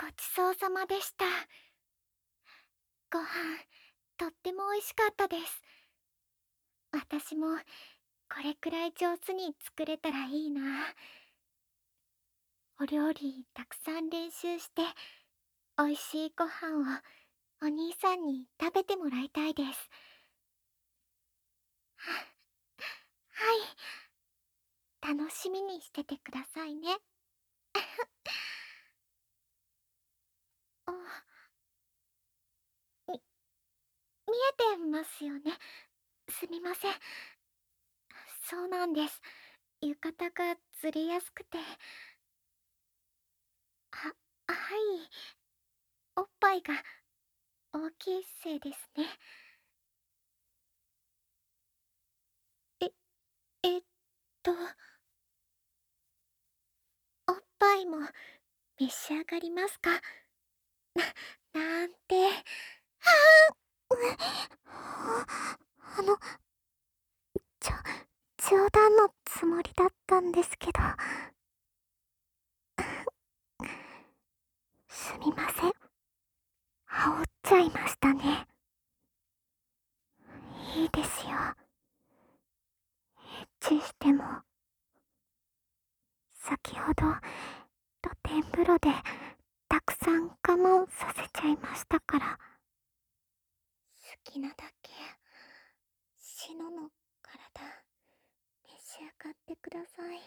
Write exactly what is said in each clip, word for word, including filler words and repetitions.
ちそうさまでした。ご飯、とっても美味しかったです。私も、これくらい上手に作れたらいいな。お料理たくさん練習して、美味しいご飯をお兄さんに食べてもらいたいです。は、はい。楽しみにしててくださいね。あ、み、見えてますよね。すみません。そうなんです。浴衣がずれやすくて。は、はい。おっぱいが大きいせいですね。え、えっと、おっぱいも召し上がりますか？な、なんて。はあ、うえ、あの、ちょ、冗談のつもりだったんですけど。すみません。煽っちゃいましたね。いいですよ。エッチしても。先ほど、露天風呂でたくさん我慢させちゃいましたから。好きなだけ、シノの体、召し上がってください。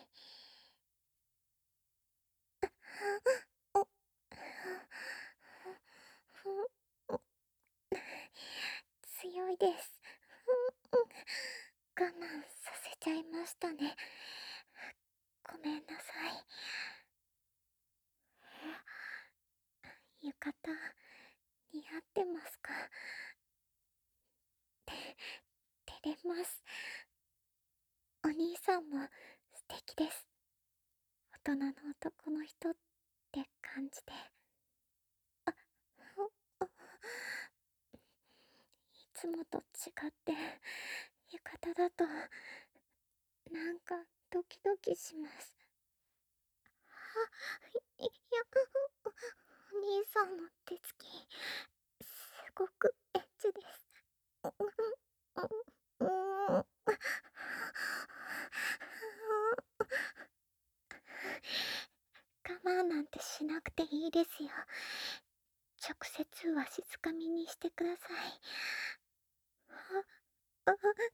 お、強いです。我慢させちゃいましたね。ごめんなさい。浴衣、似合ってますか？て、照れます。お兄さんも素敵です。大人の男の人って感じで。あ、あ、いつもと違って、浴衣だと、なんかドキドキします。あ、い、いや、お兄さんの手つき、すごくエッチです。う、う、う、う、我慢なんてしなくていいですよ。直接わしづかみにしてください。あ、あ、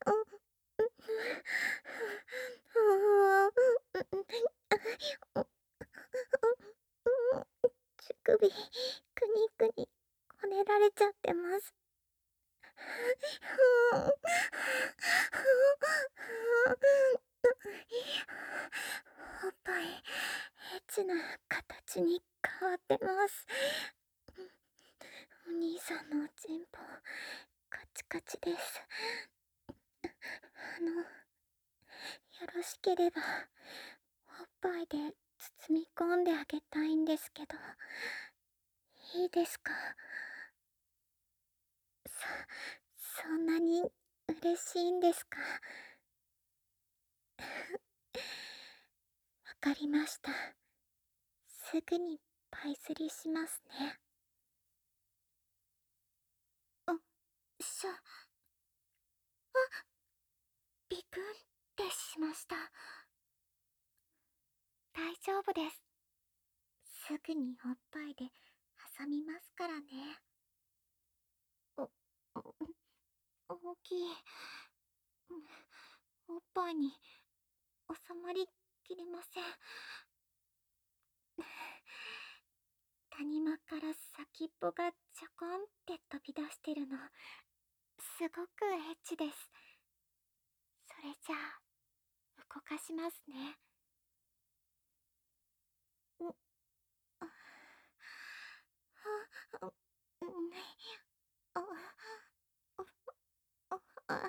乳首、くにくに、こねられちゃってます。おっぱい、エッチな形に変わってます。お兄さんのおちんぽ、カチカチです。あの、よろしければ、おっぱいで包み込んであげたいんですけど、いいですか？そ、そんなに嬉しいんですか？わかりました。すぐにパイスリしますね。あ、しゃ、あ、びくんってしました。大丈夫です。すぐにおっぱいで挟みますからね。お、お、大きい。おっぱいに収まりきれません。谷間から先っぽがちょこんって飛び出してるの、すごくエッチです。それじゃあ、動かしますね。う、あ、あ、うん、あ、あ、あ、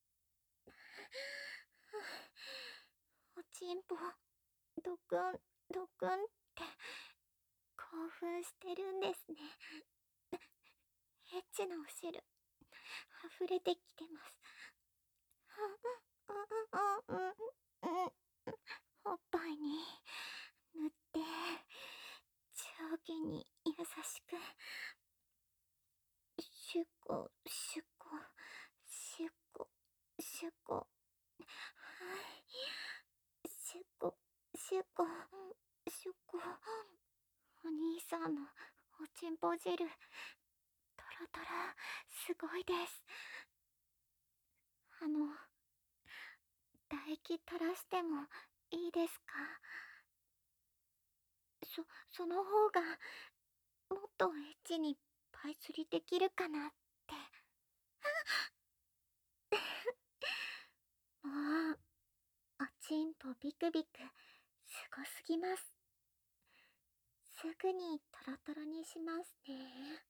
おちんぽ、ドクン、ドクンって興奮してるんですね。エッチなお汁、溢れてきてます。おっぱいに塗って、上下に優しく。シュコシュコシュコシュコ。はい。シュコシュコシュコ。お兄さんのおちんぽ汁、トロトロ、すごいです。あの、唾液垂らしてもいいですか？そ、その方が、もっとエッチにパイ釣りできるかなって。もう、おちんぽビクビク、すごすぎます。すぐにトロトロにしますね。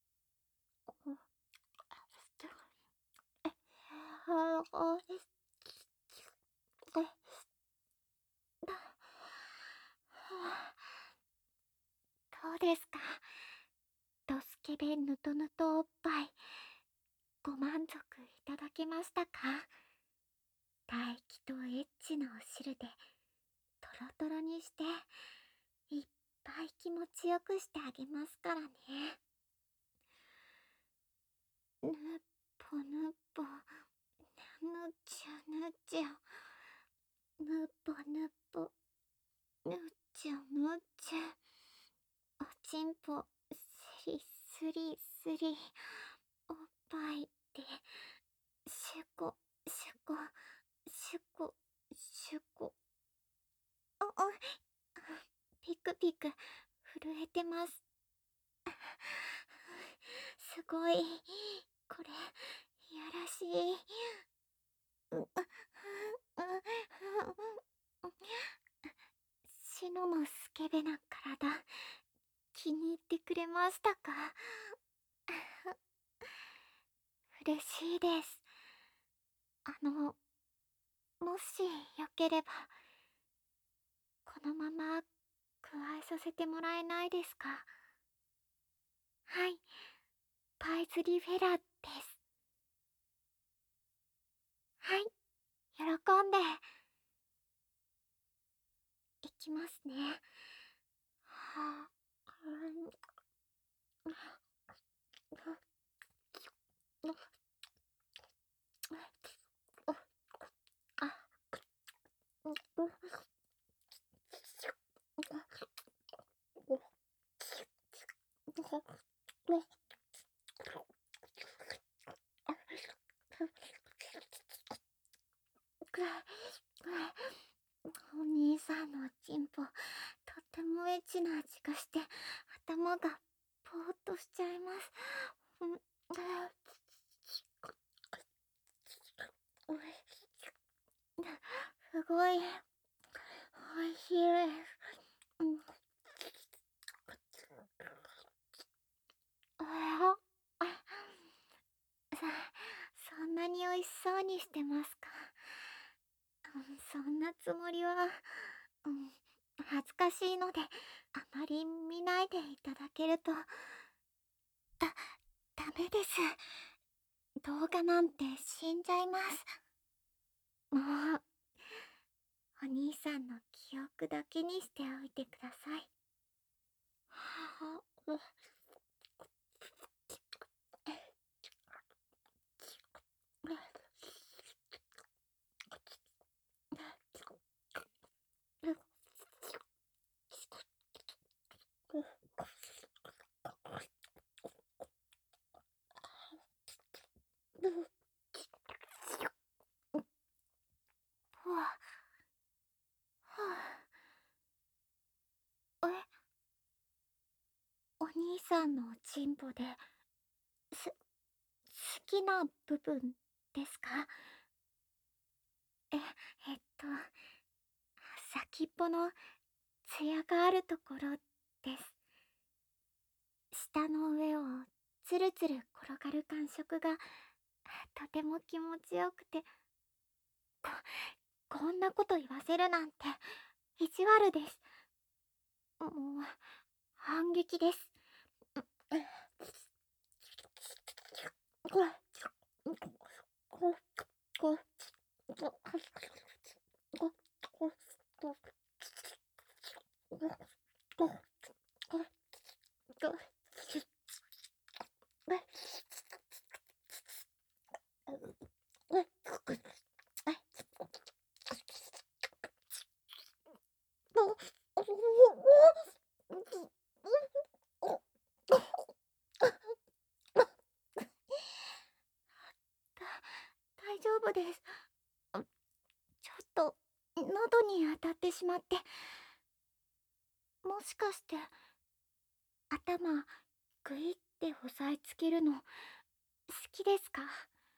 どうですか？ドスケベヌトヌトおっぱい、ご満足いただけましたか？唾液とエッチなお汁でトロトロにして、いっぱい気持ちよくしてあげますからね。ぬっぽぬっぽ、ぬちゅぬちゅ、ぬっぽぬっぽ、ぬちゅぬちゅ。おちんぽ、すりすりすり、おっぱいで、シュコシュコシュコシュコ。あ、あ、ピクピク震えてます。すごい、これいやらしい。う、う、シノのスケベな体、気に入ってくれましたか？嬉しいです。あの、もしよければ、このまま加えさせてもらえないですか？はい、パイズリフェラです。はい、喜んで。いきますね。はあ、うん、お兄さんのチンポ、とってもエッチな味がして、頭がぼーっとしちゃいます。うん、すごい、おいしいです。うん、あさ、そんなに美味しそうにしてますか？うん、そんなつもりは、うん、恥ずかしいので、あまり見ないでいただけると、だ、ダメです。動画なんて死んじゃいます。もう、お兄さんの記憶だけにしておいてください。はあ、う、はあ、はあ、え、お兄さんのおちんぽで、す、好きな部分ですか？え、えっと、先っぽのツヤがあるところです。舌の上をつるつる転がる感触がとても気持ちよくて、こ、こんなこと言わせるなんて意地悪です。もう、反撃です。 しまって。もしかして頭グイって押さえつけるの好きですか？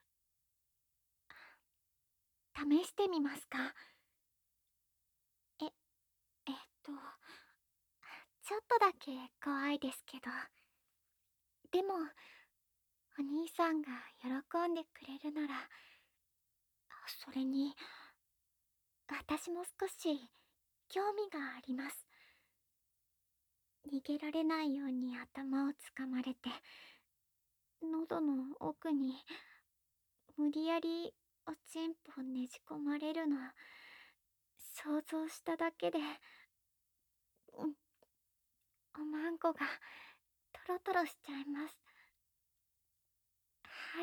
試してみますか？え、えっと、ちょっとだけ怖いですけど。でも、お兄さんが喜んでくれるなら、それに、私も少し興味があります。逃げられないように頭をつかまれて、喉の奥に無理やりおちんぽをねじ込まれるの想像しただけで、うん、おまんこがトロトロしちゃいます。はい、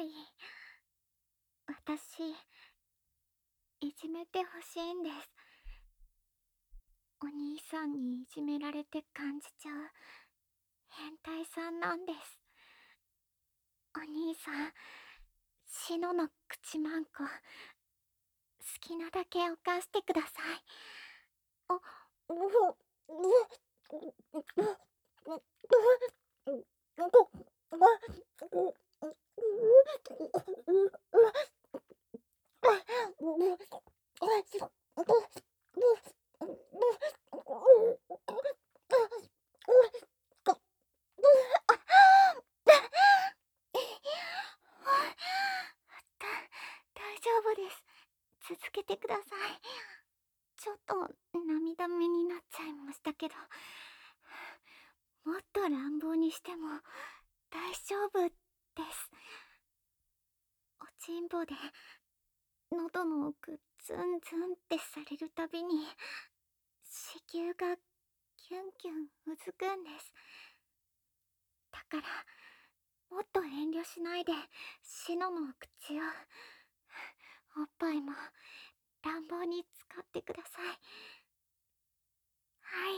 私いじめてほしいんです。お兄さんにいじめられて感じちゃう変態さんなんです。お兄さん、シノの口まんこ好きなだけ犯してください。あ、ううううだ大丈夫です。続けてください。ちょっと涙目になっちゃいましたけど、もっと乱暴にしても大丈夫です。おちんぼで喉の奥ズンズンってされるたびに子宮がキュンキュンうずくんです。だからもっと遠慮しないでシノの口を、おっぱいも乱暴に使ってください。はい、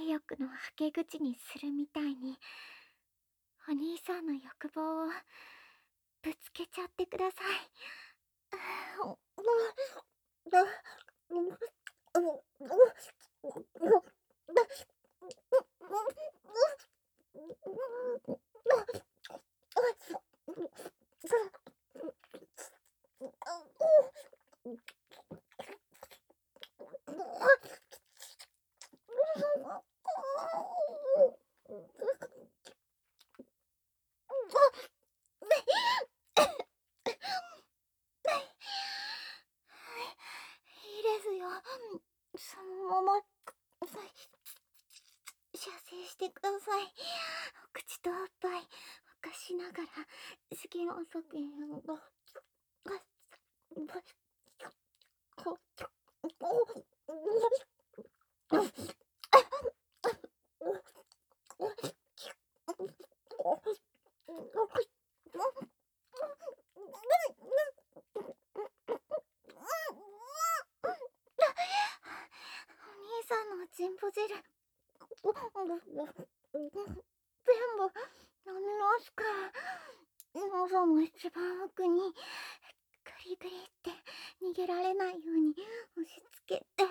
性欲のはけ口にするみたいにお兄さんの欲望をぶつけちゃってください。いいですよ。そのまま射精してください。お口とおっぱい沸かしながら好きな作品をお兄さんのチンポ汁全部飲みますから。喉の一番奥にグリグリって逃げられないように押し付けて、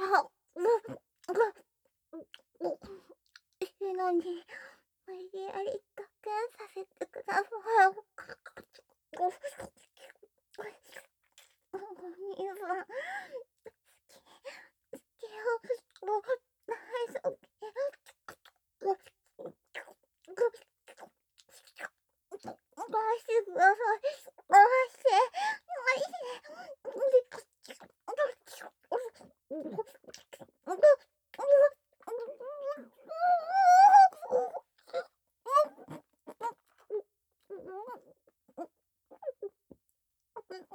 シノに無理やり特訓させてください。お兄さん好きよ、大好き。返してください。返して。返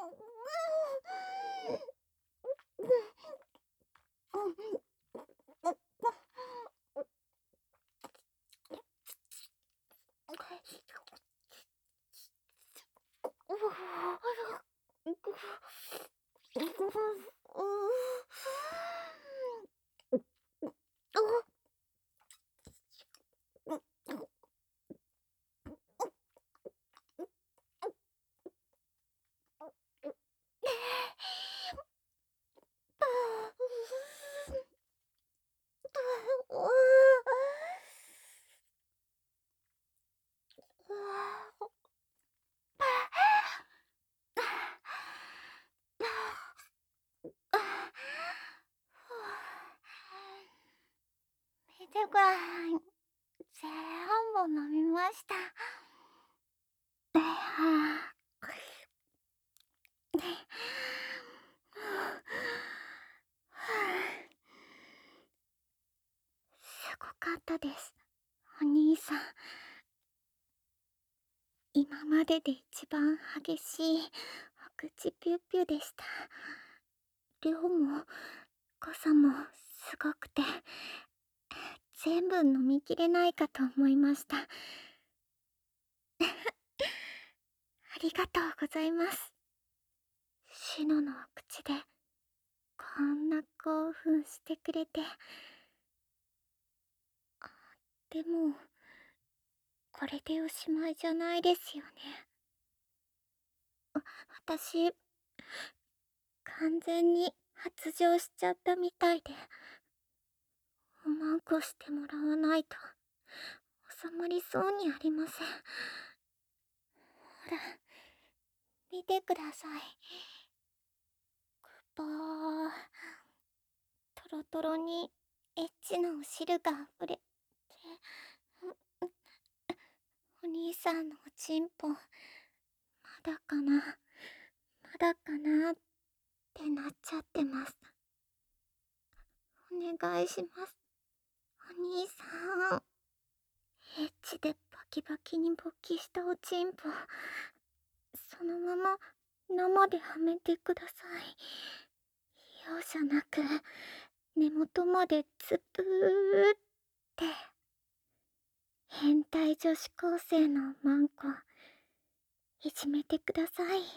して。 見てください。全部飲みました。で、はあ。で、はあ。すごかったです、お兄さん。今までで一番激しいお口ピュッピュでした。量も濃さもすごくて、全部飲みきれないかと思いました。ありがとうございます。シノのお口でこんな興奮してくれて。でもこれでおしまいじゃないですよね。あ、私完全に発情しちゃったみたいで、おまんこしてもらわないと収まりそうにありません。ほら見てください。くぽー、トロトロにエッチなお汁があふれて、お兄さんのおちんぽまだかなまだかなってなっちゃってます。お願いします、お兄さん。エッチでバキバキに勃起したおちんぽ、そのまま生ではめてください。容赦なく根元までツプーって。変態女子高生のマンコいじめてください。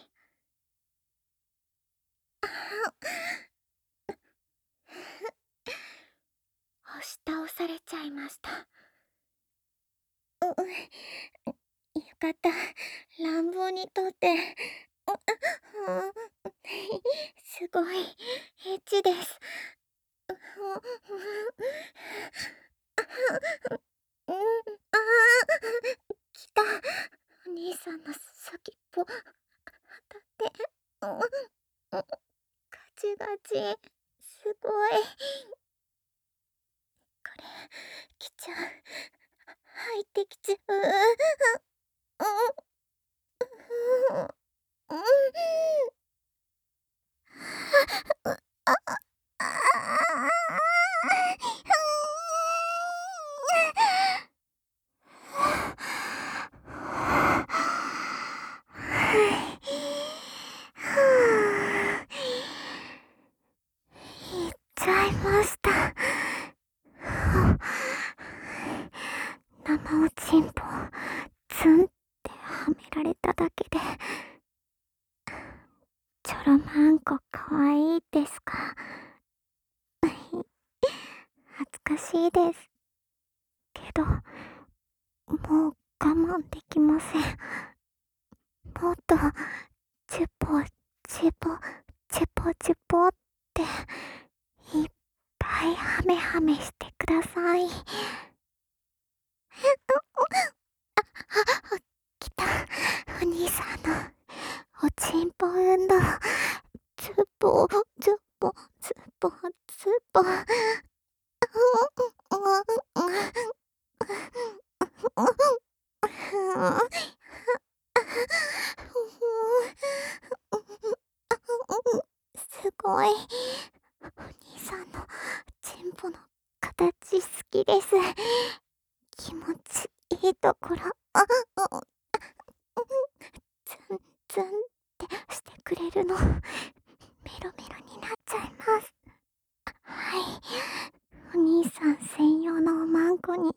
押し倒されちゃいました。うう浴衣乱暴にとってすごいエッチです。うん、あー来た。お兄さんの先っぽ当たって、ガチガチ、すごい。これ来ちゃう、入ってきちゃう。うんうんあああ行っちゃいました。生おちんぽツンってはめられただけで、チョロマンコかわいいですか？恥ずかしいですけど、もう我慢できません。もっとチュポチュポチュポチュポっていっぱいハメハメしてください。あ、あ、来た。お兄さんのおちんぽ運動。ツポツポツポツポ。すごい。お兄さんのチンポの形好きです。気持ちいいところ、ツンツンってしてくれるの、メロメロになっちゃいます。はい、お兄さん専用のおまんこになっ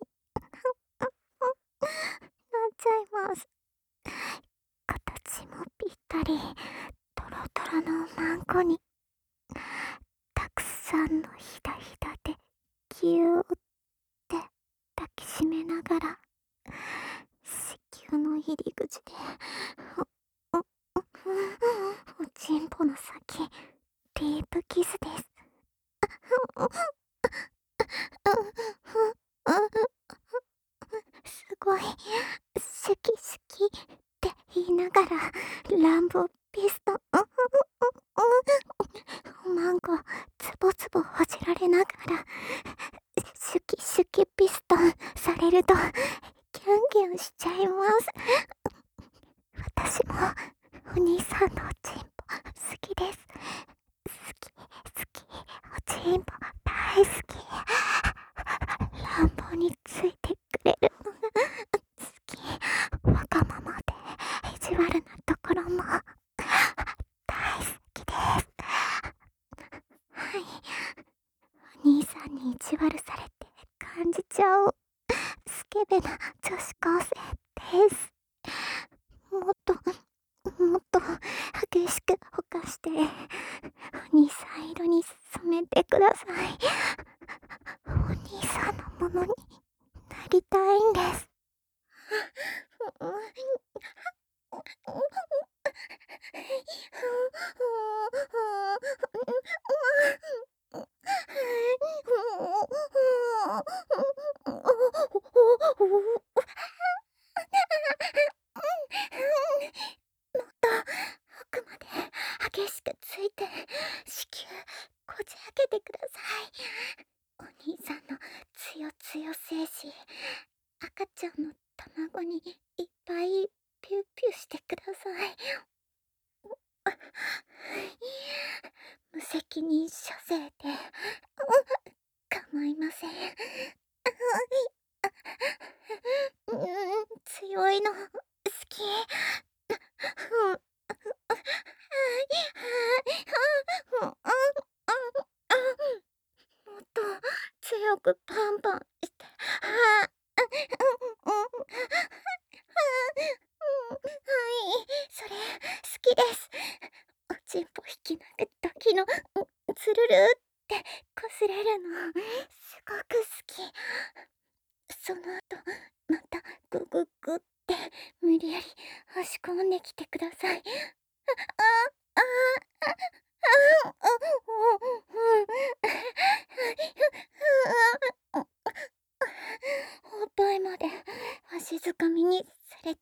ちゃいます。形もぴったり、トロトロのおまんこにたくさんのひだひだでぎゅーって抱きしめながら、子宮の入り口でおおおちんぽの先ディープキスです。すごい、シュキシュキって言いながらランボピストンおまんこつぼつぼほじられながらシュキシュ手記ピストンされるとキュンキュンしちゃいます。私もお兄さんのおちんぽ好きです。好き好き、おちんぽ大好き。乱暴についてくれるのが好き。わがままで意地悪なところも大好きです。はい、お兄さんに意地悪されて感じちゃうスケベな女子高生です。もっともっと激しくほかしてお兄さん色に染めてください。お兄さんのものになりたいんです。もっと奥まで激しくついて子宮こじ開けてください。お兄さんのつよつよ精子、赤ちゃんの卵にいっぱいピューピューしてください。無責任射精で構いません。うん、強いの好き。もっと強くパンパンして。はい、それ好きです。おちんぽ引き投げた時のつるるってこすれるのすごく好き。その後またグググって無理やり押し込んできてください。ああああおっぱいまでわしづかみにされて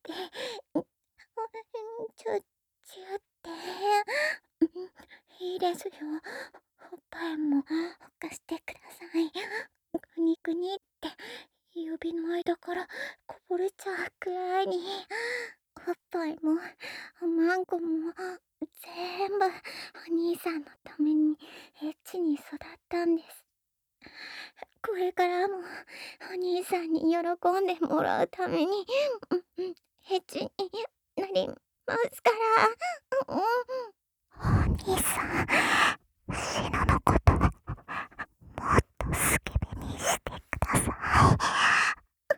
ちょちょっていいですよ。おっぱいもほかしてください。ぐにぐにって指の間からこぼれちゃうくらいに。おっぱいもおまんこも全部お兄さんのためにエッチに育ったんです。これからもお兄さんに喜んでもらうためにエッチになりますから。お兄さん、シノのこともっとスケベにしてください。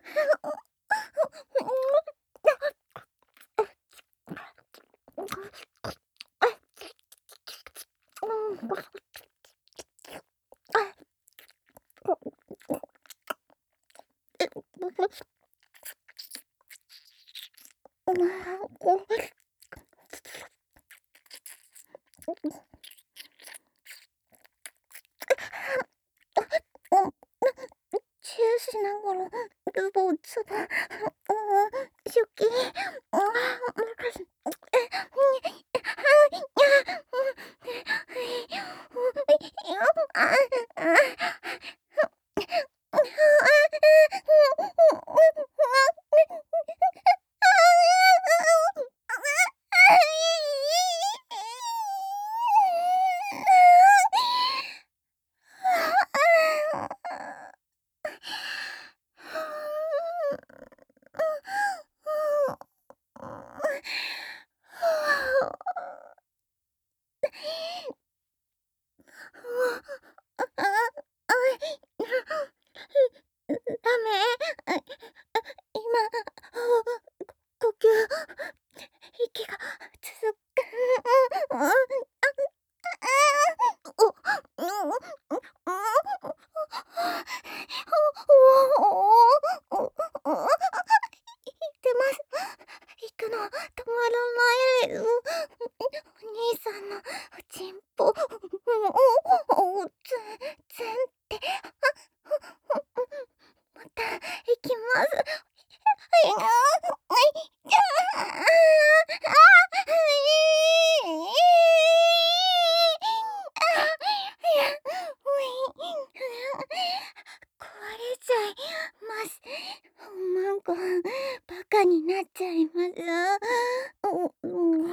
チューしながらズボズボシュキダメ。今呼吸息が続く。てます。行くの止まらないです。お兄さんのおちんぽおおおつんつんってまた行きます。マンコ、バカになっちゃいます。ううん、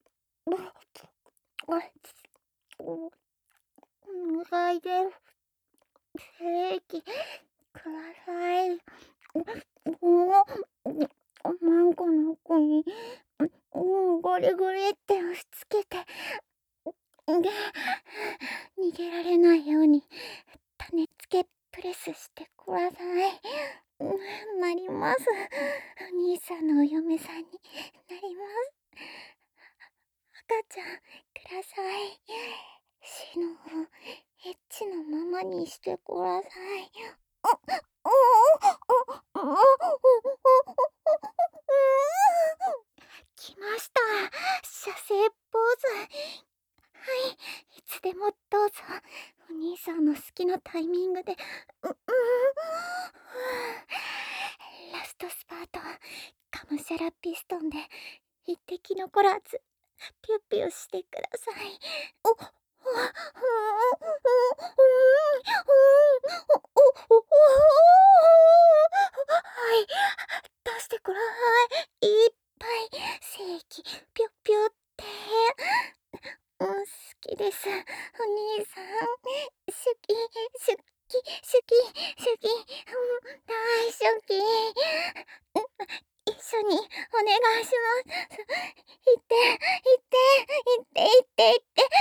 お願いです。正規ください。おおマンコの子に、うん、ゴリゴリって押し付けて、で、逃げられないように種付けプレスしてください。うん、なります。お兄さんのお嫁さんになります。赤ちゃんください。死のエッチのままにしてください。来ました。射精ポーズ。はい、いつでもどうぞ。お兄さんの好きなタイミングで、う、うーん、ラストスパート、カムシャラピストンで一滴残らず、ピュッピュしてください。お、お、はい、出してください。いっぱい、正規、ピュッピュって。うん、好きです。お兄さん。好き、好き、好き、好き、うん、大好き。うん、一緒にお願いします。行って、行って、行って、行って、行って、行って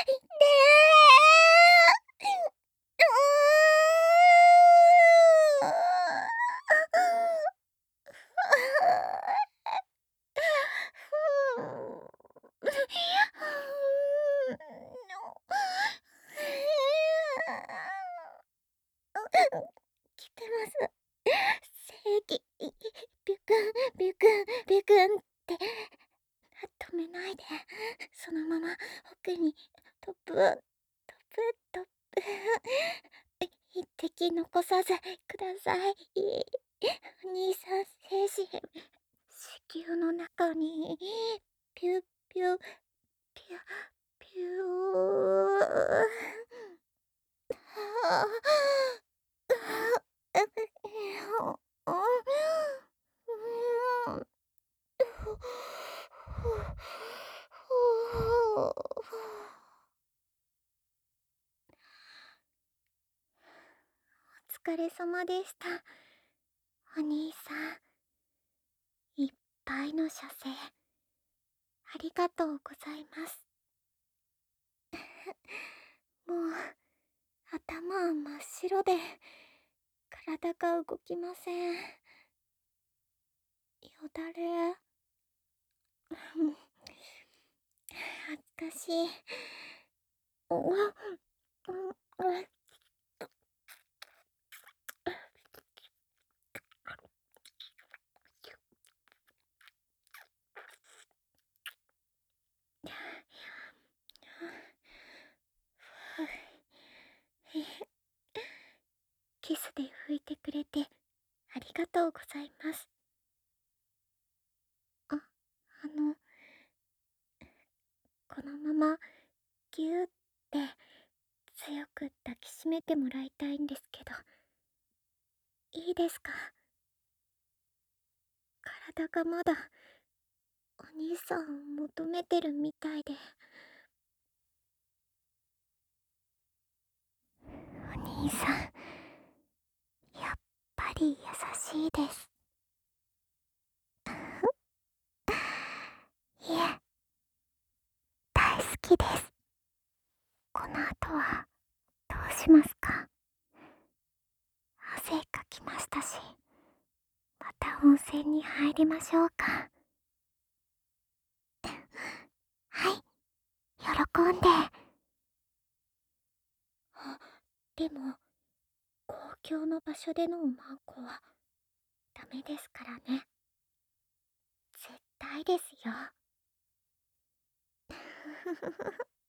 来てます。正規、ビュクン、ビュクン、ビュクンって、止めないで、そのまま奥に、トップ、トップ、トップ、一滴残さずください。お兄さん、精子、子宮の中に、ピュッピュ、ピュ、ピュー。はお疲れ様でした。お兄さん、いっぱいの射精、ありがとうございます。もう、頭は真っ白で、体が動きません。よだれ。恥ずかしい。うわ、うん、うん。キスで拭いてくれてありがとうございます。あ、あの、このままぎゅーって強く抱きしめてもらいたいんですけど、いいですか？体がまだお兄さんを求めてるみたいで。お兄さん、やっぱり優しいです。いえ、大好きです。この後はどうしますか？汗かきましたし、また温泉に入りましょうか。はい、喜んで。あ、でも、公共の場所でのおまんこはダメですからね。絶対ですよ。